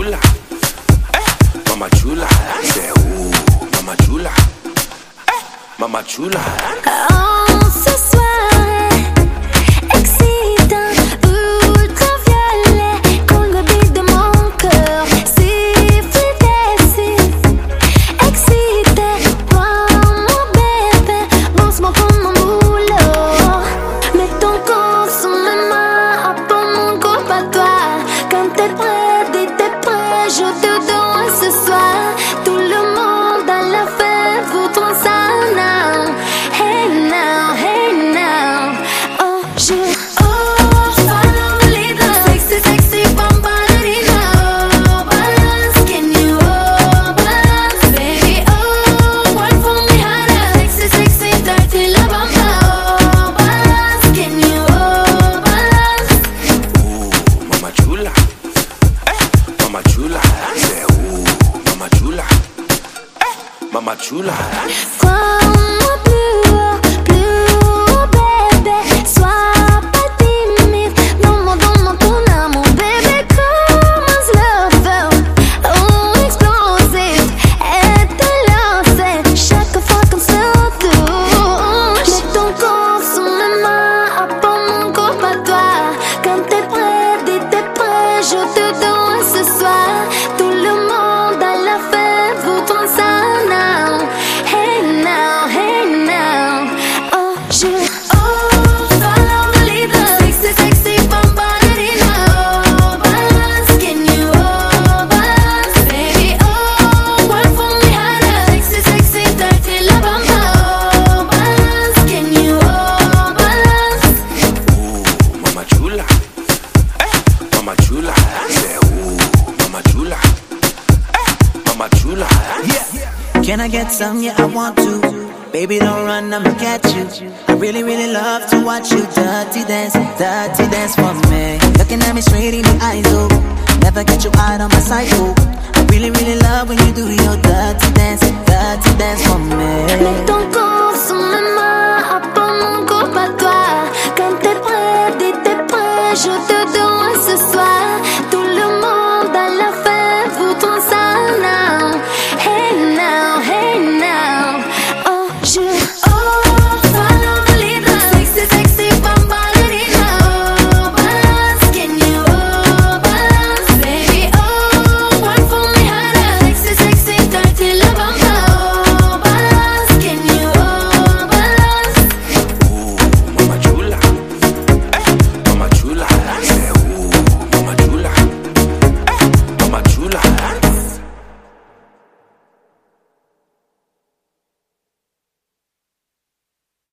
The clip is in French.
chula, mama chula, c'est où, mama chula, mama chula. Oh, ce soir est excitant, ultraviolet, coule le beat de mon cœur, siffle des excité, toi mon bébé, bosse-moi comme un boulot, mets ton corps sous mes mains, apprends mon corps à toi, quand t'es prêt, dis t'es prêt, je te donne ce soir, tout le monde à la fête voudra ça now. Hey now, hey now. Oh, follow the leader. Sexy, sexy, bambalina. Oh, balance, can you balance, baby? Oh, work for me harder. Sexy, sexy, dirty la bamba. Oh, balance, can you balance? Ooh, mama chula, mama chula, c'est où, mama chula, mama chula. Prends-moi plus haut, bébé. Sois pas timide. Donne-moi ton amour, bébé. Commence le feu. Oh, explosif. Et te lancer chaque fois qu'on se touche. Mets ton corps sous mes mains, apprends mon corps à toi. Quand t'es prêt, dis t'es prêt, je te donne ce soir. Tout le monde à la fête voudra ça now. Hey now, hey now. Oh, follow the leader. Sexy, sexy, bambalina. Oh, balance, can you balance, baby? Oh, work for me harder. Sexy, sexy, dirty la bamba. Oh, balance, can you balance? Ooh, mama chula, mama chula, c'est où, mama chula, mama chula. Can I get some? Yeah, I want to. Baby, don't run, I'ma catch you. I really, really love to watch you dirty dance for me. Looking at me straight in the eyes, oh. Never get you out of my sight, oh. I really, really love when you do your dirty dance for me. Mets ton corps sous mes mains, apprends mon corps à toi. Quand t'es prêt, dis t'es prêt, je te